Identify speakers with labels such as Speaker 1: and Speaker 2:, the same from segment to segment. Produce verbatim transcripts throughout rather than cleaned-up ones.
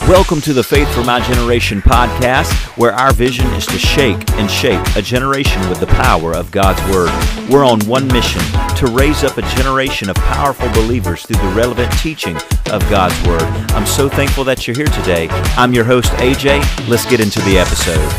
Speaker 1: Welcome to the Faith for My Generation podcast, where our vision is to shake and shape a generation with the power of God's Word. We're on one mission, to raise up a generation of powerful believers through the relevant teaching of God's Word. I'm so thankful that you're here today. I'm your host, A J. Let's get into the episode.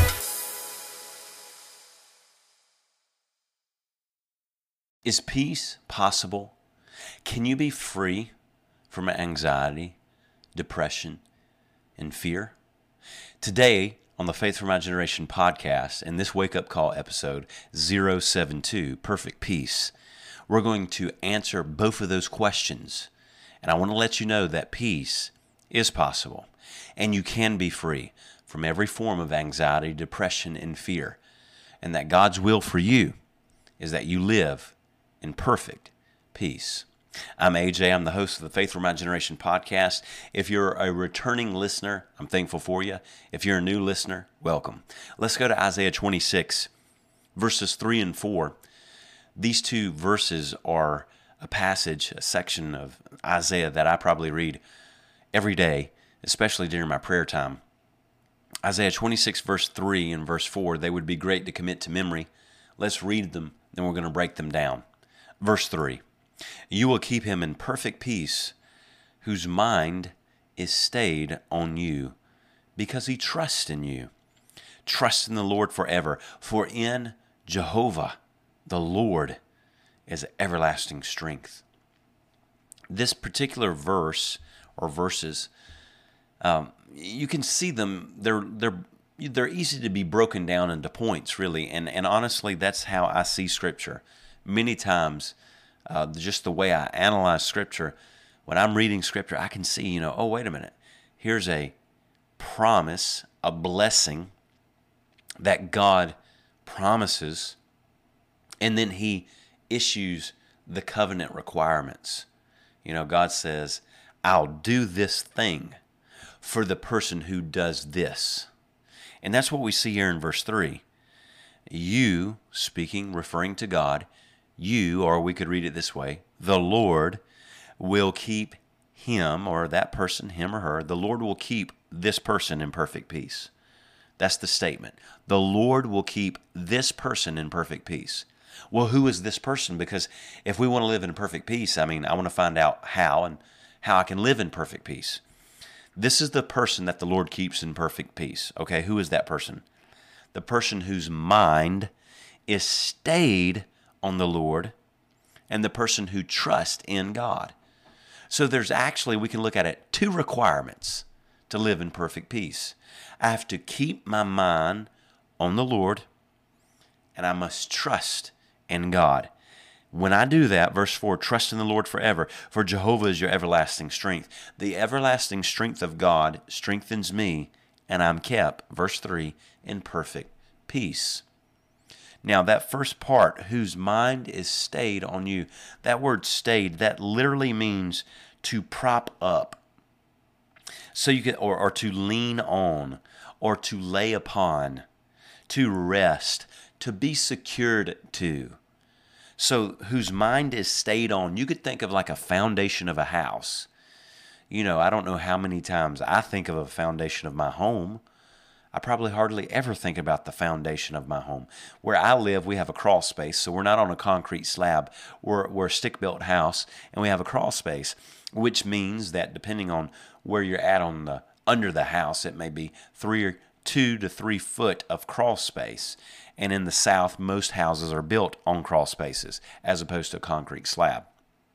Speaker 1: Is peace possible? Can you be free from anxiety, depression, and fear? Today, on the Faith for My Generation podcast, in this wake-up call episode zero seven two, Perfect Peace, we're going to answer both of those questions. And I want to let you know that peace is possible, and you can be free from every form of anxiety, depression, and fear. And that God's will for you is that you live in perfect peace. I'm A J. I'm the host of the Faith for My Generation podcast. If you're a returning listener, I'm thankful for you. If you're a new listener, welcome. Let's go to Isaiah twenty-six, verses three and four. These two verses are a passage, a section of Isaiah that I probably read every day, especially during my prayer time. Isaiah twenty-six, verse three and verse four, they would be great to commit to memory. Let's read them, then we're going to break them down. Verse three. You will keep him in perfect peace, whose mind is stayed on you, because he trusts in you. Trust in the Lord forever, for in Jehovah, the Lord, is everlasting strength. This particular verse, or verses, um, you can see them, they're, they're, they're easy to be broken down into points, really, and, and honestly, that's how I see Scripture. Many times, Uh, just the way I analyze Scripture, when I'm reading Scripture, I can see, you know, oh, wait a minute. Here's a promise, a blessing that God promises, and then He issues the covenant requirements. You know, God says, I'll do this thing for the person who does this. And that's what we see here in verse three. You, speaking, referring to God, you, or we could read it this way, the Lord will keep him, or that person, him or her, the Lord will keep this person in perfect peace. That's the statement. The Lord will keep this person in perfect peace. Well, who is this person? Because if we want to live in perfect peace, I mean, I want to find out how and how I can live in perfect peace. This is the person that the Lord keeps in perfect peace. Okay, who is that person? The person whose mind is stayed on the Lord, and the person who trusts in God. So there's actually, we can look at it, two requirements to live in perfect peace. I have to keep my mind on the Lord, and I must trust in God. When I do that, verse four, trust in the Lord forever, for Jehovah is your everlasting strength. The everlasting strength of God strengthens me, and I'm kept, verse three, in perfect peace. Now, that first part, whose mind is stayed on you, that word stayed, that literally means to prop up. So you can, or, or to lean on, or to lay upon, to rest, to be secured to. So, whose mind is stayed on, you could think of like a foundation of a house. You know, I don't know how many times I think of a foundation of my home. I probably hardly ever think about the foundation of my home. Where I live, we have a crawl space, so we're not on a concrete slab. We're, we're a stick-built house, and we have a crawl space, which means that depending on where you're at on the under the house, it may be three or two to three foot of crawl space. And in the South, most houses are built on crawl spaces as opposed to a concrete slab.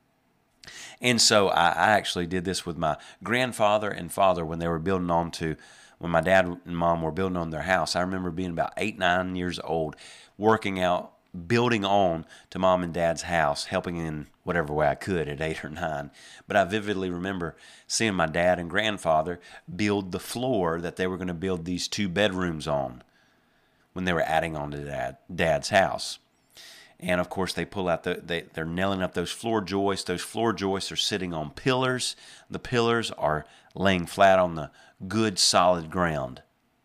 Speaker 1: And so I, I actually did this with my grandfather and father when they were building on to When my dad and mom were building on their house. I remember being about eight, nine years old, working out, building on to mom and dad's house, helping in whatever way I could at eight or nine. But I vividly remember seeing my dad and grandfather build the floor that they were going to build these two bedrooms on when they were adding on to dad, dad's house. And of course, they pull out the, they, they're nailing up those floor joists. Those floor joists are sitting on pillars. The pillars are laying flat on the good, solid ground.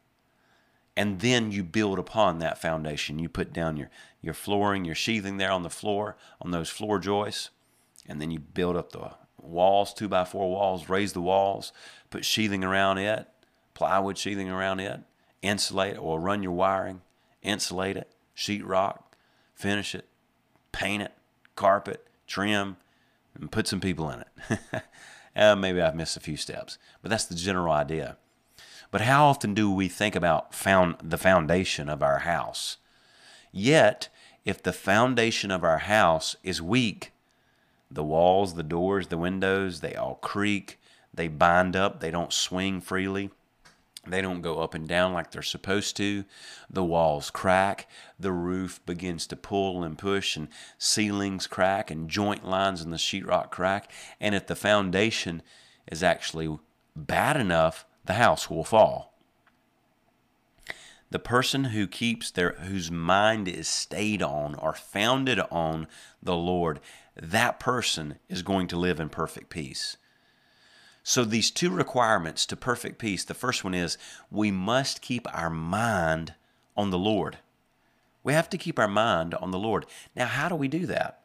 Speaker 1: And then you build upon that foundation. You put down your, your flooring, your sheathing there on the floor, on those floor joists. And then you build up the walls, two by four walls, raise the walls, put sheathing around it. plywood sheathing around it, insulate it, or run your wiring, insulate it, sheetrock, finish it, paint it, carpet, trim, and put some people in it. uh, maybe I've missed a few steps, but that's the general idea. But how often do we think about found the foundation of our house? Yet, if the foundation of our house is weak, the walls, the doors, the windows, they all creak, they bind up, they don't swing freely. They don't go up and down like they're supposed to. The walls crack. The roof begins to pull and push, and ceilings crack, and joint lines in the sheetrock crack. And if the foundation is actually bad enough, the house will fall. The person who keeps their, whose mind is stayed on or founded on the Lord, that person is going to live in perfect peace. So these two requirements to perfect peace, the first one is we must keep our mind on the Lord. We have to keep our mind on the Lord. Now, how do we do that?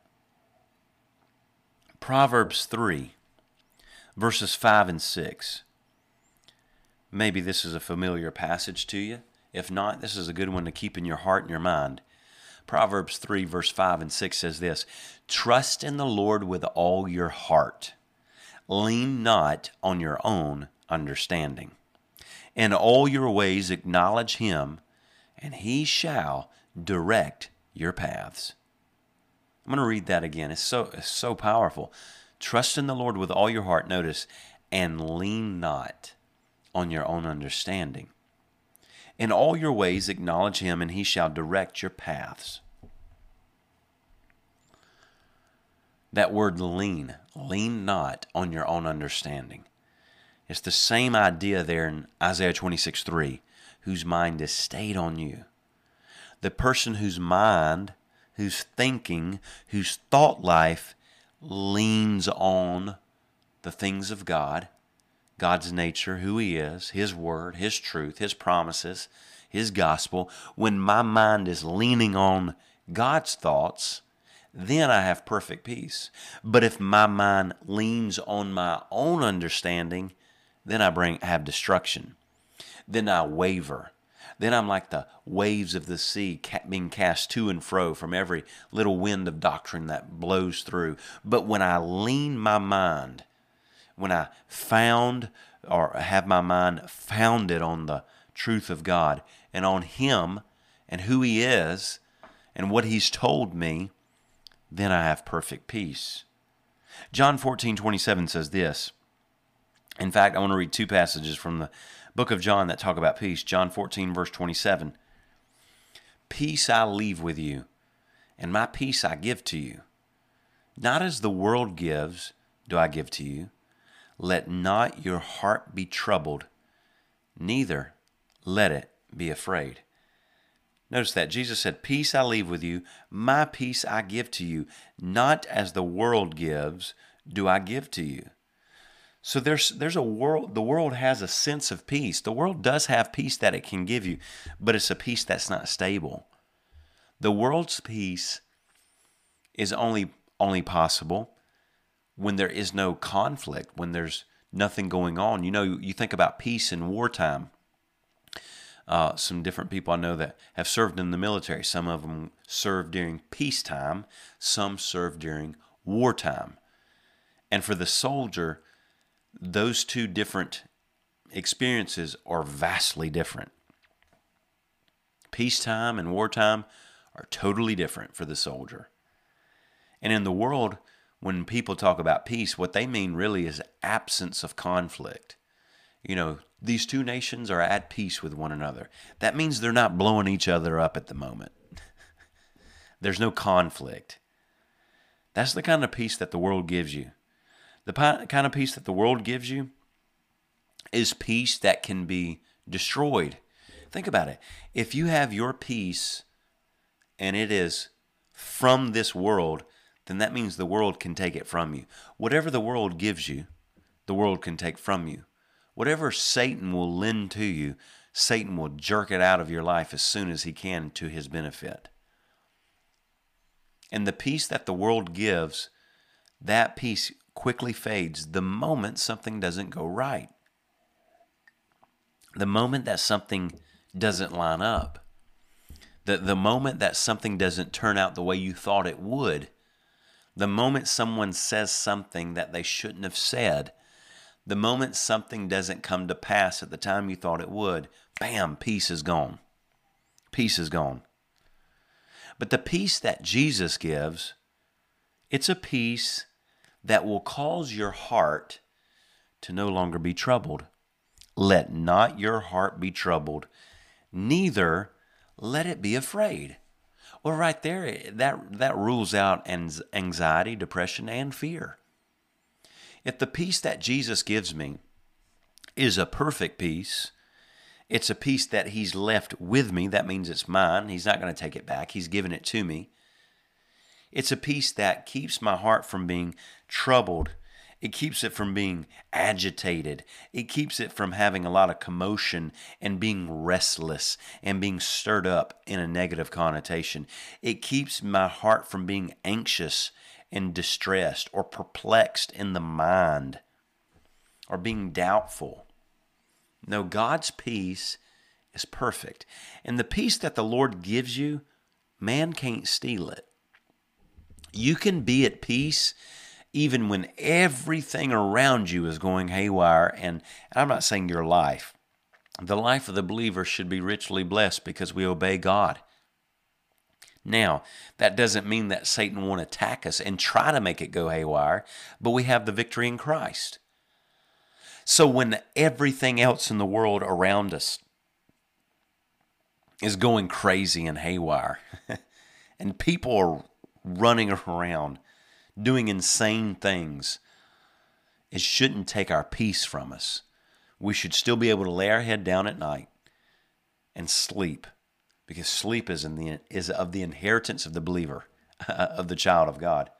Speaker 1: Proverbs three, verses five and six. Maybe this is a familiar passage to you. If not, this is a good one to keep in your heart and your mind. Proverbs three, verse five and six says this, "Trust in the Lord with all your heart. Lean not on your own understanding. In all your ways acknowledge him, and he shall direct your paths." I'm going to read that again. It's so, it's so powerful. Trust in the Lord with all your heart, notice, and lean not on your own understanding. In all your ways acknowledge him, and he shall direct your paths. That word lean, lean not on your own understanding. It's the same idea there in Isaiah twenty-six three, whose mind is stayed on you. The person whose mind, whose thinking, whose thought life leans on the things of God, God's nature, who he is, his word, his truth, his promises, his gospel. When my mind is leaning on God's thoughts, then I have perfect peace. But if my mind leans on my own understanding, then I bring have destruction. Then I waver. Then I'm like the waves of the sea being cast to and fro from every little wind of doctrine that blows through. But when I lean my mind, when I found or have my mind founded on the truth of God and on him and who he is and what he's told me, then I have perfect peace. John fourteen twenty-seven says this. In fact, I want to read two passages from the book of John that talk about peace. John fourteen, verse twenty-seven. "Peace I leave with you, and my peace I give to you. Not as the world gives, do I give to you. Let not your heart be troubled, neither let it be afraid." Notice that Jesus said, "Peace I leave with you, my peace I give to you. Not as the world gives, do I give to you." So there's there's a world, the world has a sense of peace. The world does have peace that it can give you, but it's a peace that's not stable. The world's peace is only only possible when there is no conflict, when there's nothing going on. You know, you think about peace in wartime. Uh, some different people I know that have served in the military. Some of them served during peacetime. Some served during wartime. And for the soldier, those two different experiences are vastly different. Peacetime and wartime are totally different for the soldier. And in the world, when people talk about peace, what they mean really is absence of conflict. You know, these two nations are at peace with one another. That means they're not blowing each other up at the moment. There's no conflict. That's the kind of peace that the world gives you. The kind of peace that the world gives you is peace that can be destroyed. Think about it. If you have your peace and it is from this world, then that means the world can take it from you. Whatever the world gives you, the world can take from you. Whatever Satan will lend to you, Satan will jerk it out of your life as soon as he can to his benefit. And the peace that the world gives, that peace quickly fades the moment something doesn't go right. The moment that something doesn't line up, the, the moment that something doesn't turn out the way you thought it would, the moment someone says something that they shouldn't have said, the moment something doesn't come to pass at the time you thought it would, bam, peace is gone. Peace is gone. But the peace that Jesus gives, it's a peace that will cause your heart to no longer be troubled. Let not your heart be troubled, neither let it be afraid. Well, right there, that, that rules out anxiety, depression, and fear. If the peace that Jesus gives me is a perfect peace, it's a peace that he's left with me. That means it's mine. He's not going to take it back. He's given it to me. It's a peace that keeps my heart from being troubled. It keeps it from being agitated. It keeps it from having a lot of commotion and being restless and being stirred up in a negative connotation. It keeps my heart from being anxious and distressed or perplexed in the mind or being doubtful. No, God's peace is perfect. And the peace that the Lord gives you, man can't steal it. You can be at peace even when everything around you is going haywire. And I'm not saying your life. The life of the believer should be richly blessed because we obey God. Now, that doesn't mean that Satan won't attack us and try to make it go haywire, but we have the victory in Christ. So when everything else in the world around us is going crazy and haywire, and people are running around doing insane things, it shouldn't take our peace from us. We should still be able to lay our head down at night and sleep, because sleep is in the is of the inheritance of the believer, of the child of God.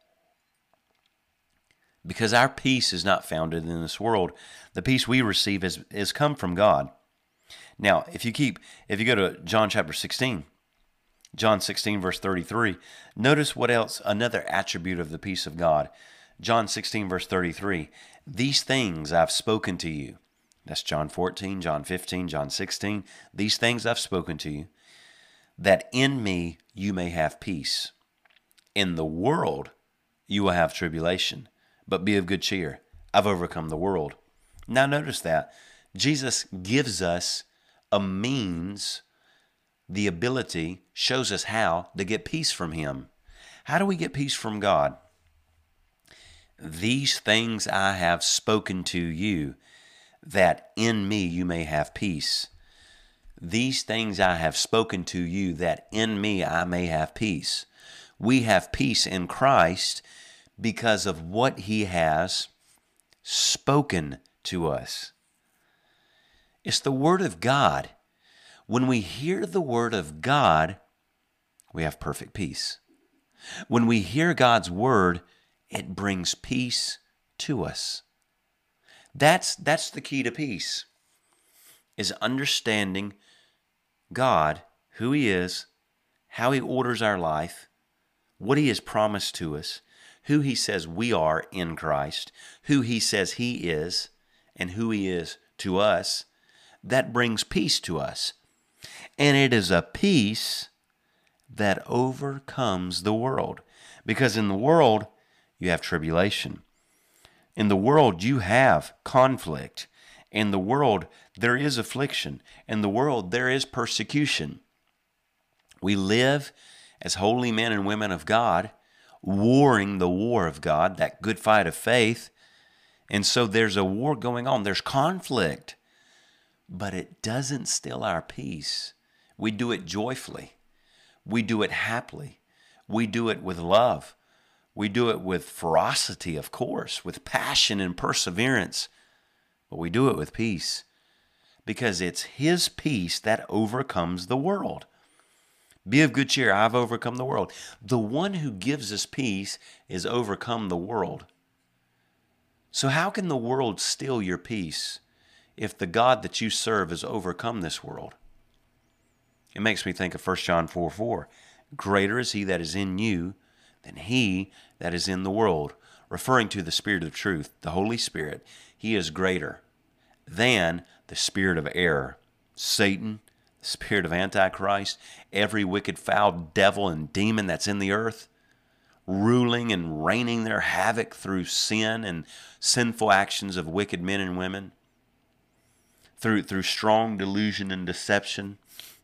Speaker 1: Because our peace is not founded in this world. The peace we receive is, is come from God. Now, if you keep if you go to John chapter sixteen, John sixteen, verse thirty-three, notice what else, another attribute of the peace of God. John sixteen, verse thirty-three, these things I've spoken to you. That's John fourteen, John fifteen, John sixteen. These things I've spoken to you, that in me you may have peace. In the world you will have tribulation, but be of good cheer. I've overcome the world. Now notice that Jesus gives us a means, the ability, shows us how to get peace from him. How do we get peace from God? These things I have spoken to you, that in me you may have peace. These things I have spoken to you, that in me I may have peace. We have peace in Christ because of what he has spoken to us. It's the Word of God. When we hear the Word of God, we have perfect peace. When we hear God's Word, it brings peace to us. That's, that's the key to peace, is understanding God, who he is, how he orders our life, what he has promised to us, who he says we are in Christ, who he says he is, and who he is to us. That brings peace to us. And it is a peace that overcomes the world. Because in the world, you have tribulation. In the world, you have conflict. In the world, there is affliction. In the world, there is persecution. We live as holy men and women of God, warring the war of God, that good fight of faith. And so there's a war going on. There's conflict. But it doesn't still our peace. We do it joyfully. We do it happily. We do it with love. We do it with ferocity, of course, with passion and perseverance. But we do it with peace, because it's his peace that overcomes the world. Be of good cheer, I've overcome the world. The one who gives us peace is overcome the world. So how can the world steal your peace if the God that you serve has overcome this world? It makes me think of First John four four. Greater is he that is in you than he that is in the world. Referring to the Spirit of truth, the Holy Spirit. He is greater than the spirit of error, Satan, the spirit of Antichrist, every wicked, foul devil and demon that's in the earth, ruling and reigning their havoc through sin and sinful actions of wicked men and women, through, through strong delusion and deception.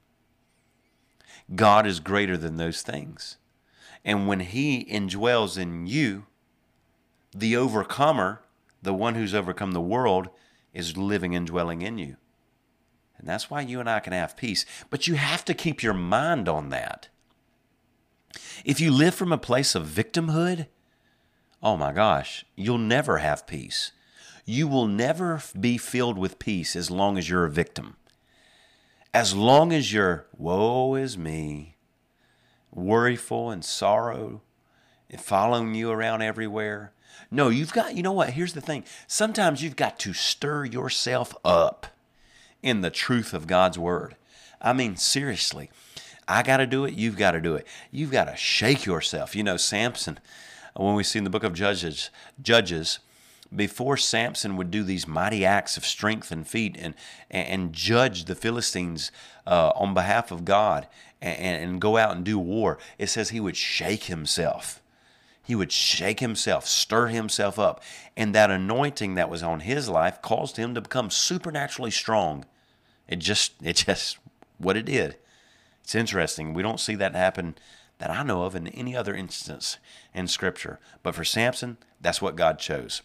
Speaker 1: God is greater than those things. And when he indwells in you, the overcomer, the one who's overcome the world, is living and dwelling in you. And that's why you and I can have peace. But you have to keep your mind on that. If you live from a place of victimhood, oh my gosh, you'll never have peace. You will never be filled with peace as long as you're a victim. As long as you're, woe is me, worryful and sorrow, and following you around everywhere. No, you've got, you know what, here's the thing. Sometimes you've got to stir yourself up in the truth of God's word. I mean, seriously, I got to do it. You've got to do it. You've got to shake yourself. You know, Samson, when we see in the book of Judges, Judges, before Samson would do these mighty acts of strength and feat and, and judge the Philistines uh, on behalf of God and, and go out and do war, it says he would shake himself. He would shake himself, stir himself up. And that anointing that was on his life caused him to become supernaturally strong. It just, it just, what it did. It's interesting. We don't see that happen that I know of in any other instance in Scripture. But for Samson, that's what God chose.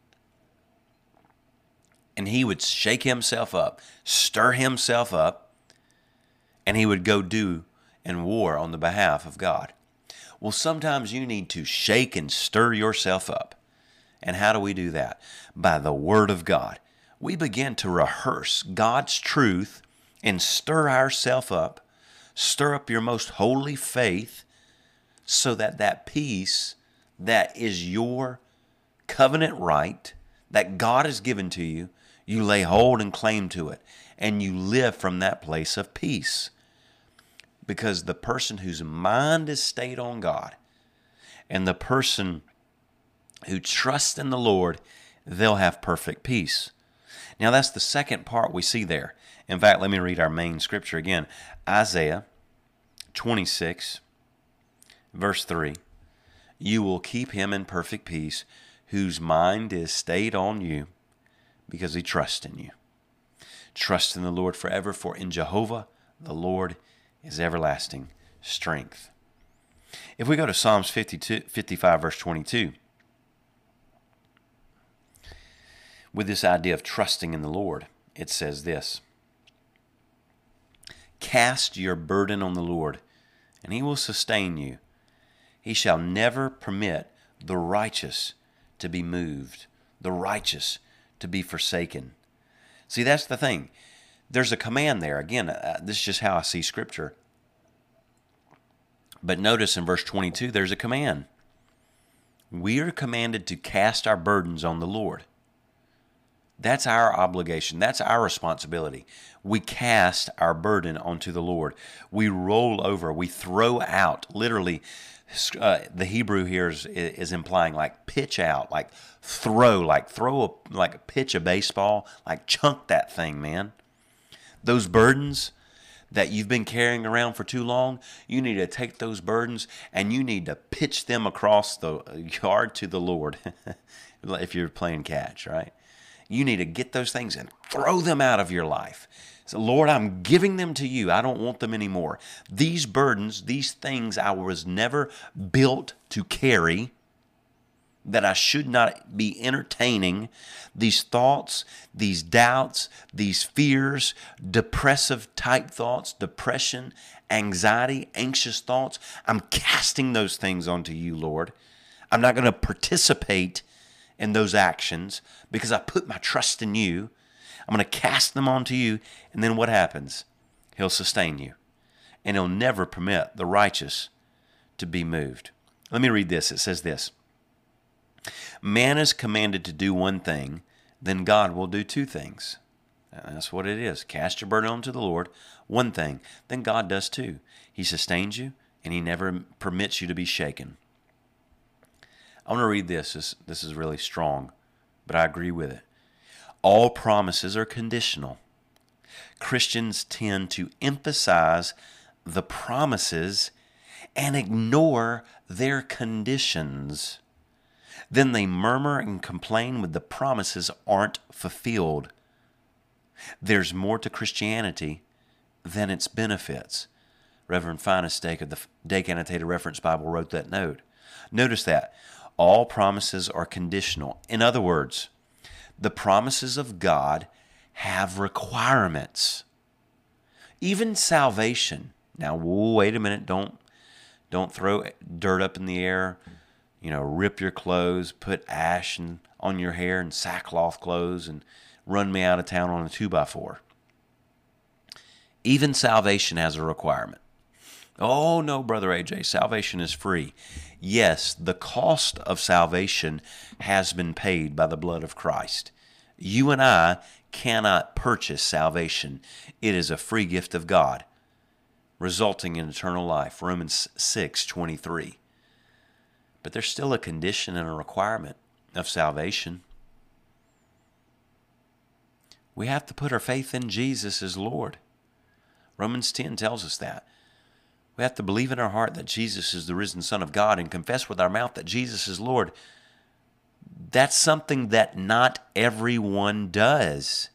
Speaker 1: And he would shake himself up, stir himself up, and he would go do and war on the behalf of God. Well, sometimes you need to shake and stir yourself up. And how do we do that? By the Word of God. We begin to rehearse God's truth and stir ourselves up, stir up your most holy faith, so that that peace that is your covenant right, that God has given to you, you lay hold and claim to it, and you live from that place of peace. Because the person whose mind is stayed on God and the person who trusts in the Lord, they'll have perfect peace. Now that's the second part we see there. In fact, let me read our main scripture again. Isaiah twenty-six, verse three. You will keep him in perfect peace whose mind is stayed on you because he trusts in you. Trust in the Lord forever, for in Jehovah the Lord is everlasting strength. If we go to Psalms fifty-two, fifty-five, verse twenty-two, with this idea of trusting in the Lord, it says this: cast your burden on the Lord, and he will sustain you. He shall never permit the righteous to be moved, the righteous to be forsaken. See, that's the thing. There's a command there. Again, uh, this is just how I see Scripture. But notice in verse twenty-two, there's a command. We are commanded to cast our burdens on the Lord. That's our obligation. That's our responsibility. We cast our burden onto the Lord. We roll over. We throw out. Literally, uh, the Hebrew here is, is implying like pitch out, like throw, like throw, a, like pitch a baseball, like chunk that thing, man. Those burdens that you've been carrying around for too long, you need to take those burdens and you need to pitch them across the yard to the Lord. If you're playing catch, right? You need to get those things and throw them out of your life. So, Lord, I'm giving them to you. I don't want them anymore. These burdens, these things I was never built to carry, that I should not be entertaining, these thoughts, these doubts, these fears, depressive type thoughts, depression, anxiety, anxious thoughts. I'm casting those things onto you, Lord. I'm not going to participate in those actions because I put my trust in you. I'm going to cast them onto you, and then what happens? He'll sustain you, and he'll never permit the righteous to be moved. Let me read this. It says this: man is commanded to do one thing, then God will do two things. And that's what it is. Cast your burden onto the Lord, one thing, then God does two. He sustains you, and he never permits you to be shaken. I want to read this. This, this is really strong, but I agree with it. All promises are conditional. Christians tend to emphasize the promises and ignore their conditions. Then they murmur and complain when the promises aren't fulfilled. There's more to Christianity than its benefits. Reverend Finest Dake of the Dake Annotated Reference Bible wrote that note. Notice that all promises are conditional. In other words, the promises of God have requirements. Even salvation. Now, wait a minute. Don't don't throw dirt up in the air. You know, rip your clothes, put ash in, on your hair and sackcloth clothes, and run me out of town on a two by four. Even salvation has a requirement. Oh, no, Brother A J, salvation is free. Yes, the cost of salvation has been paid by the blood of Christ. You and I cannot purchase salvation. It is a free gift of God, resulting in eternal life. Romans six twenty-three. But there's still a condition and a requirement of salvation. We have to put our faith in Jesus as Lord. Romans ten tells us that. We have to believe in our heart that Jesus is the risen Son of God and confess with our mouth that Jesus is Lord. That's something that not everyone does.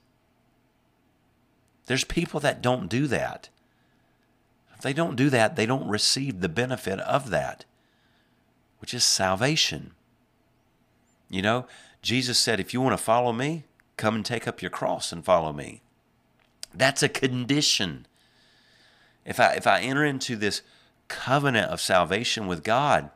Speaker 1: There's people that don't do that. If they don't do that, they don't receive the benefit of that, which is salvation. You know, Jesus said, if you want to follow me, come and take up your cross and follow me. That's a condition. If I if I enter into this covenant of salvation with God,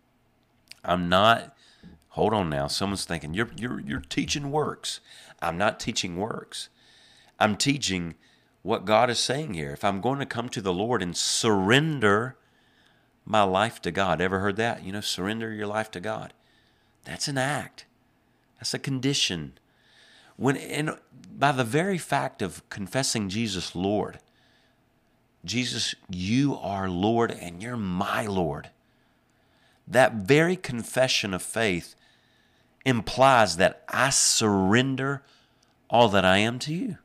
Speaker 1: I'm not, hold on now, someone's thinking, you're you're you're teaching works. I'm not teaching works. I'm teaching what God is saying here. If I'm going to come to the Lord and surrender my life to God, ever heard that? You know, surrender your life to God. That's an act. That's a condition. When and by the very fact of confessing Jesus Lord, Jesus, you are Lord and you're my Lord. That very confession of faith implies that I surrender all that I am to you.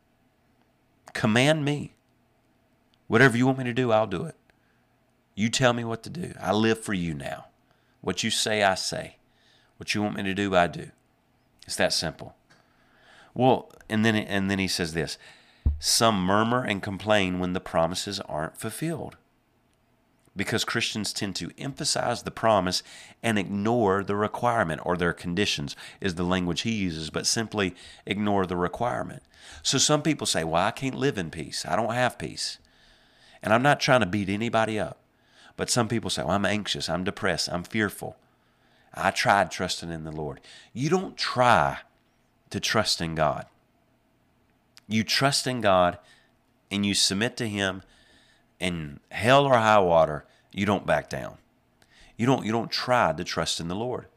Speaker 1: Command me. Whatever you want me to do, I'll do it. You tell me what to do. I live for you now. What you say, I say. What you want me to do, I do. It's that simple. Well, and then and then he says this. Some murmur and complain when the promises aren't fulfilled, because Christians tend to emphasize the promise and ignore the requirement, or their conditions is the language he uses, but simply ignore the requirement. So some people say, well, I can't live in peace. I don't have peace. And I'm not trying to beat anybody up, but some people say, well, I'm anxious, I'm depressed, I'm fearful. I tried trusting in the Lord. You don't try to trust in God. You trust in God and you submit to Him, and hell or high water, you don't back down. You don't, you don't try to trust in the Lord.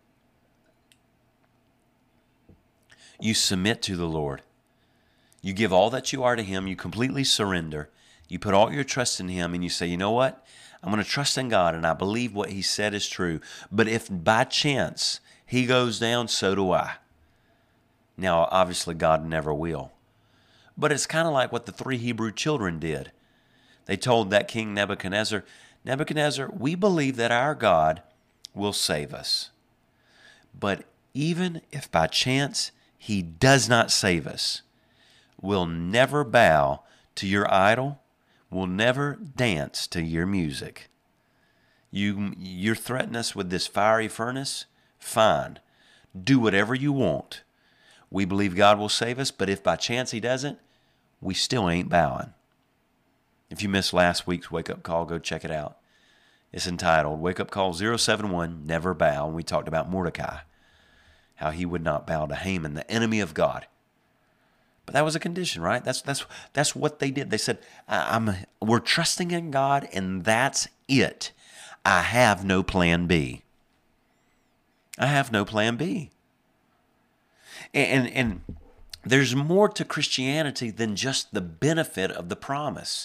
Speaker 1: You submit to the Lord. You give all that you are to Him. You completely surrender. You put all your trust in Him and you say, you know what? I'm going to trust in God and I believe what He said is true. But if by chance He goes down, so do I. Now, obviously, God never will. But it's kind of like what the three Hebrew children did. They told that King Nebuchadnezzar, Nebuchadnezzar, we believe that our God will save us. But even if by chance He does not save us, we'll never bow to your idol. We'll never dance to your music. You, you're threatening us with this fiery furnace? Fine. Do whatever you want. We believe God will save us, but if by chance He doesn't, we still ain't bowing. If you missed last week's wake-up call, go check it out. It's entitled Wake Up Call zero seven one, Never Bow. And we talked about Mordecai, how he would not bow to Haman, the enemy of God. But that was a condition, right? That's that's that's what they did. They said, I'm, we're trusting in God, and that's it. I have no plan B. I have no plan B. And, and, and there's more to Christianity than just the benefit of the promise.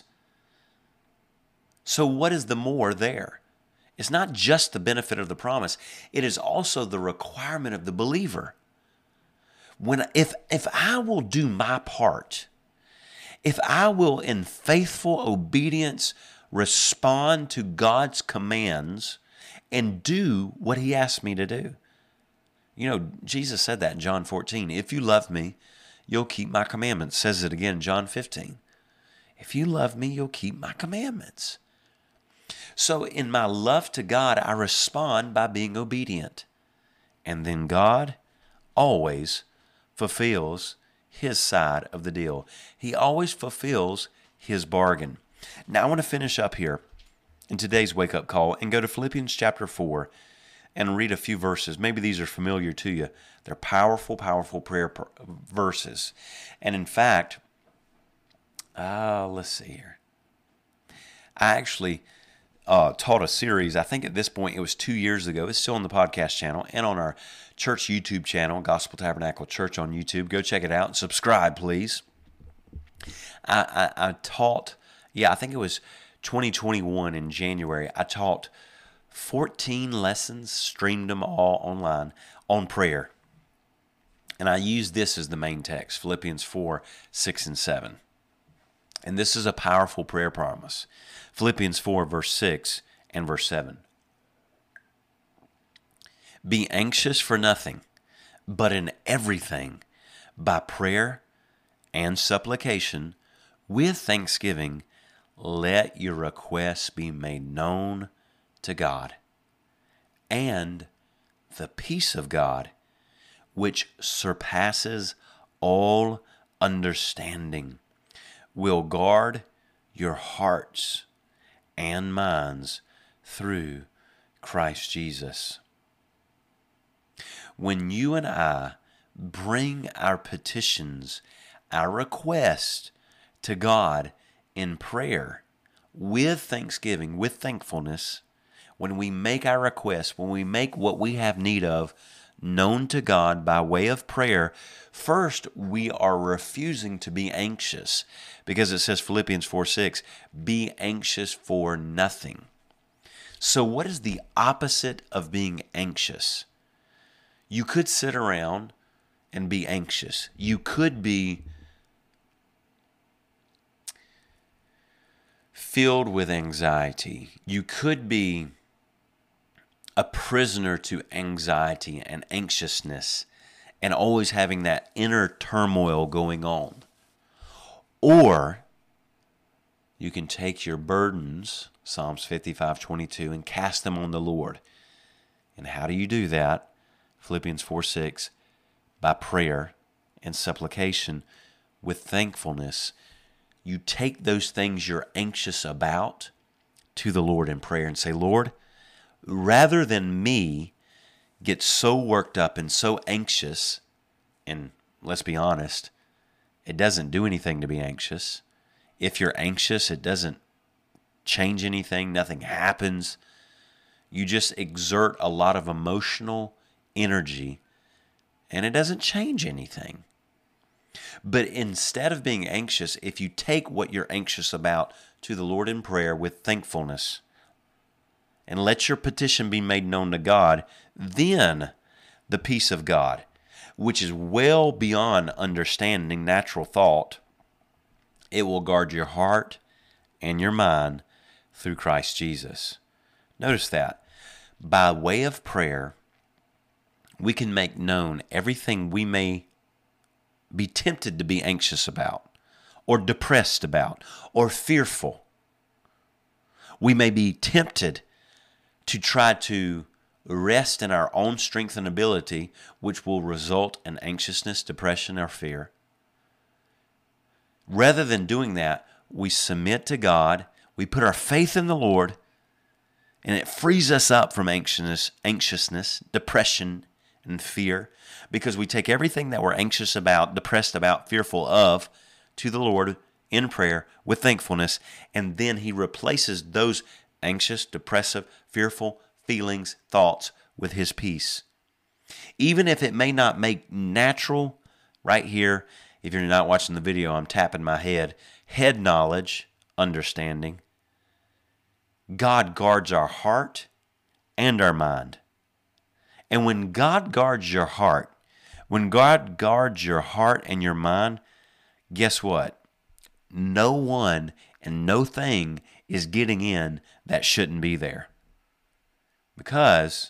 Speaker 1: So what is the more there? It's not just the benefit of the promise. It is also the requirement of the believer. When if if I will do my part If I will in faithful obedience respond to God's commands and do what he asked me to do. You know, Jesus said that in John fourteen. If you love me, you'll keep my commandments. Says it again in John fifteen. If you love me, you'll keep my commandments. So in my love to God, I respond by being obedient. And then God always fulfills his side of the deal. He always fulfills his bargain. Now I want to finish up here in today's wake-up call and go to Philippians chapter four and read a few verses. Maybe these are familiar to you. They're powerful, powerful prayer per- verses. And in fact, uh, let's see here. I actually uh, taught a series, I think at this point it was two years ago. It's still on the podcast channel and on our church YouTube channel, Gospel Tabernacle Church on YouTube. Go check it out and subscribe, please. I, I, I taught, yeah, I think it was twenty twenty-one in January. I taught fourteen lessons, streamed them all online on prayer. And I used this as the main text, Philippians four, six, and seven. And this is a powerful prayer promise. Philippians four, verse six and verse seven. Be anxious for nothing, but in everything, by prayer and supplication, with thanksgiving, let your requests be made known to God. And the peace of God, which surpasses all understanding, will guard your hearts and minds through Christ Jesus. When you and I bring our petitions, our requests to God in prayer, with thanksgiving, with thankfulness, when we make our requests, when we make what we have need of known to God by way of prayer, first we are refusing to be anxious, because it says Philippians four six, be anxious for nothing. So what is the opposite of being anxious? You could sit around and be anxious. You could be filled with anxiety. You could be a prisoner to anxiety and anxiousness and always having that inner turmoil going on. Or you can take your burdens, Psalms fifty-five twenty-two, and cast them on the Lord. And how do you do that? Philippians four six, by prayer and supplication with thankfulness. You take those things you're anxious about to the Lord in prayer and say, Lord, rather than me get so worked up and so anxious, and let's be honest, it doesn't do anything to be anxious. If you're anxious, it doesn't change anything. Nothing happens. You just exert a lot of emotional energy, and it doesn't change anything. But instead of being anxious, if you take what you're anxious about to the Lord in prayer with thankfulness, and let your petition be made known to God, then the peace of God, which is well beyond understanding natural thought, it will guard your heart and your mind through Christ Jesus. Notice that. By way of prayer, we can make known everything we may be tempted to be anxious about, or depressed about, or fearful. We may be tempted to try to rest in our own strength and ability, which will result in anxiousness, depression, or fear. Rather than doing that, we submit to God, we put our faith in the Lord, and it frees us up from anxiousness, anxiousness, depression, and fear, because we take everything that we're anxious about, depressed about, fearful of, to the Lord in prayer with thankfulness, and then He replaces those anxious, depressive, fearful feelings, thoughts with His peace. Even if it may not make natural, right here, if you're not watching the video, I'm tapping my head, head knowledge, understanding. God guards our heart and our mind. And when God guards your heart, when God guards your heart and your mind, guess what? no one and no thing is getting in that shouldn't be there. Because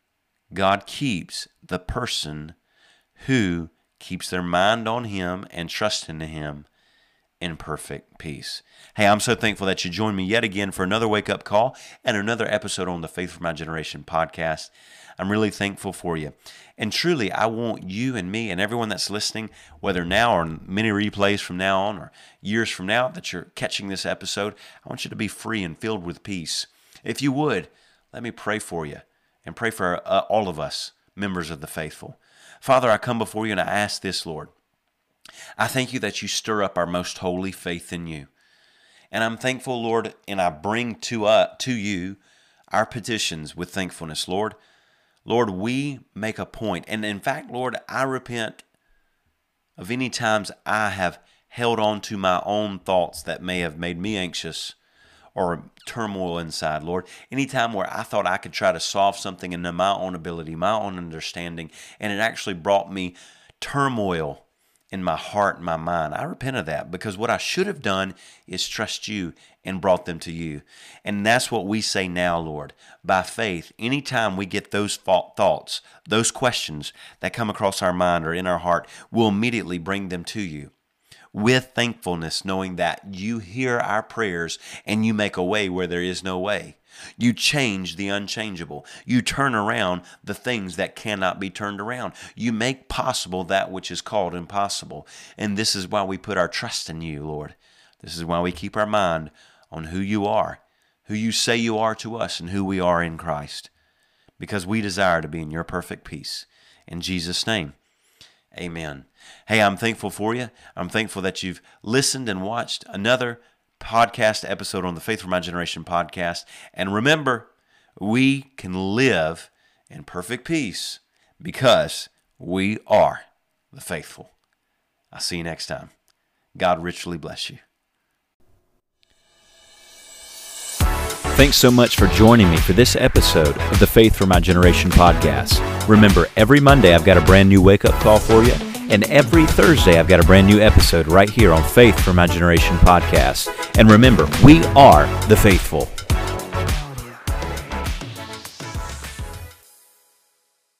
Speaker 1: God keeps the person who keeps their mind on Him and trusting in Him in perfect peace. Hey, I'm so thankful that you joined me yet again for another wake-up call and another episode on the Faith for My Generation podcast. I'm really thankful for you. And truly, I want you and me and everyone that's listening, whether now or many replays from now on or years from now that you're catching this episode, I want you to be free and filled with peace. If you would, let me pray for you and pray for uh, all of us, members of the faithful. Father, I come before you and I ask this, Lord. I thank you that you stir up our most holy faith in you. And I'm thankful, Lord, and I bring to uh, to you our petitions with thankfulness, Lord. Lord, we make a point, and in fact, Lord, I repent of any times I have held on to my own thoughts that may have made me anxious or turmoil inside, Lord. Anytime where I thought I could try to solve something in my own ability, my own understanding, and it actually brought me turmoil in my heart and my mind. I repent of that, because what I should have done is trust you and brought them to you. And that's what we say now, Lord. By faith, anytime we get those thoughts, those questions that come across our mind or in our heart, we'll immediately bring them to you with thankfulness, knowing that you hear our prayers and you make a way where there is no way. You change the unchangeable. You turn around the things that cannot be turned around. You make possible that which is called impossible. And this is why we put our trust in you, Lord. This is why we keep our mind on who you are, who you say you are to us, and who we are in Christ. Because we desire to be in your perfect peace. In Jesus' name, amen. Hey, I'm thankful for you. I'm thankful that you've listened and watched another podcast episode on the Faith for My Generation podcast. And remember, we can live in perfect peace because we are the faithful. I'll see you next time. God richly bless you.
Speaker 2: Thanks so much for joining me for this episode of the Faith for My Generation podcast. Remember, every Monday I've got a brand new wake-up call for you, and every Thursday I've got a brand new episode right here on Faith for My Generation podcast. And remember, we are the faithful.